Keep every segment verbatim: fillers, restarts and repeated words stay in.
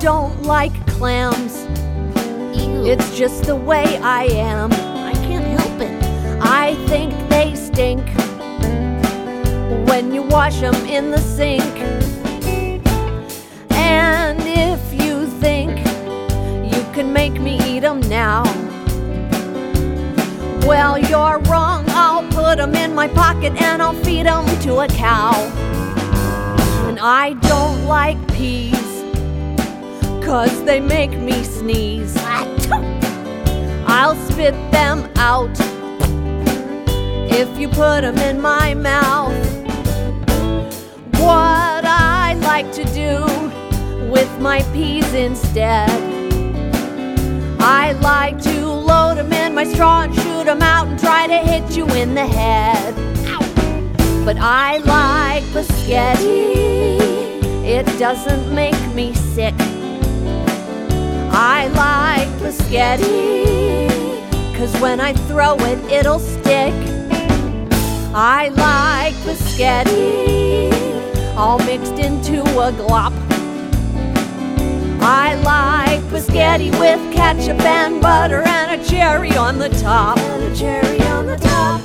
don't like clams. Ew. It's just the way I am. I can't help it. I think they stink when you wash them in the sink. And if you think you can make me eat them now, well, you're wrong. I'll put them in my pocket and I'll feed them to a cow. And I don't like peas, 'cause they make me sneeze. I'll spit them out if you put them in my mouth. What I like to do with my peas instead, I like to load them in my straw and shoot them out and try to hit you in the head. Ow. But I like biscotti, it doesn't make me sick. I like biscotti, 'cause when I throw it, it'll stick. I like biscotti, all mixed into a glop. I like biscotti with ketchup and butter and a cherry on the top. And a cherry on the top.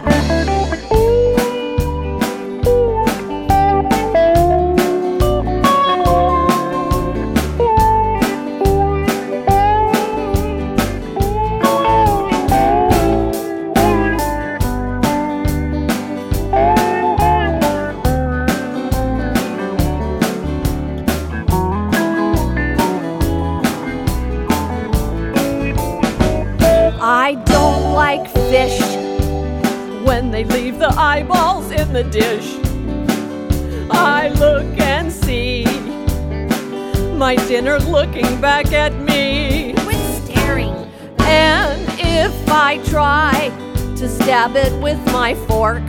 I don't like fish when they leave the eyeballs in the dish. I look and see my dinner looking back at me. Quit staring. And if I try to stab it with my fork,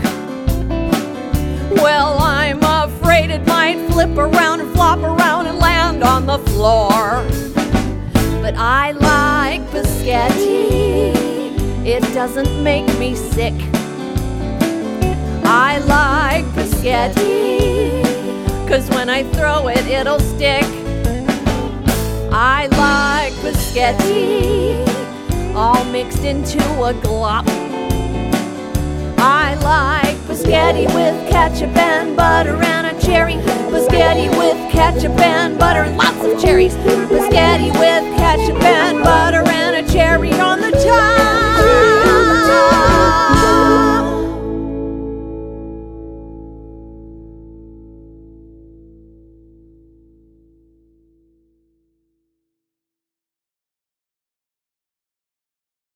well, I'm afraid it might flip around and flop around and land on the floor. But I like biscotti, it doesn't make me sick. I like biscotti, 'cause when I throw it, it'll stick. I like biscotti, all mixed into a glop. I like biscotti with ketchup and butter and a cherry. Biscotti with ketchup and butter and lots of cherries. Biscotti with ketchup and butter and a cherry on the top.